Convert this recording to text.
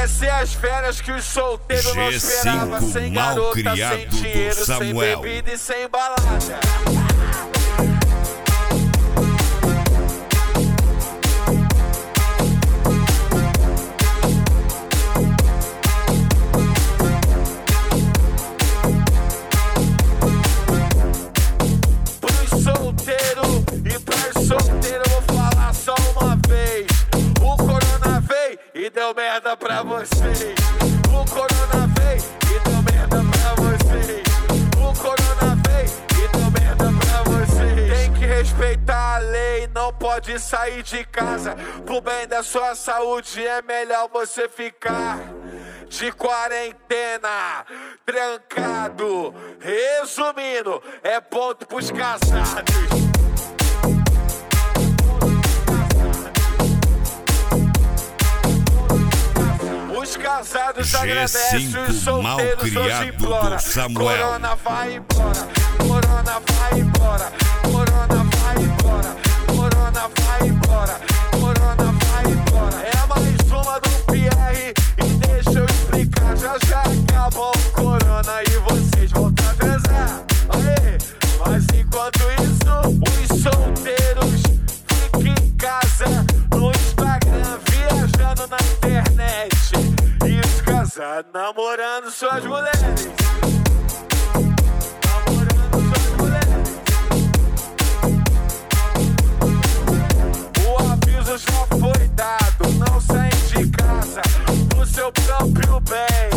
Essas as férias que os solteiros não esperavam. Sem garota, sem dinheiro, sem bebida e sem balada. Pros solteiros e pras solteiras eu vou falar só uma vez. O corona veio e deu merda pra vocês. O corona veio e deu merda pra vocês. O corona veio e deu merda pra vocês. Tem que respeitar a lei, não pode sair de casa. Pro bem da sua saúde é melhor você ficar de quarentena, trancado. Resumindo, é ponto pros casados. Os casados agradecem, os solteiros hoje imploram. Corona vai embora, corona vai embora, corona vai embora, corona vai embora, corona vai embora. É mais uma do Pierre e deixa eu explicar. Já já acabou o corona e vocês voltam a transar. Aê, mas enquanto isso, os solteiros fiquem em casa, no Instagram, viajando na internet. E os casados namorando suas mulheres. Namorando suas mulheres. O aviso já foi dado, não saem de casa pro seu próprio bem.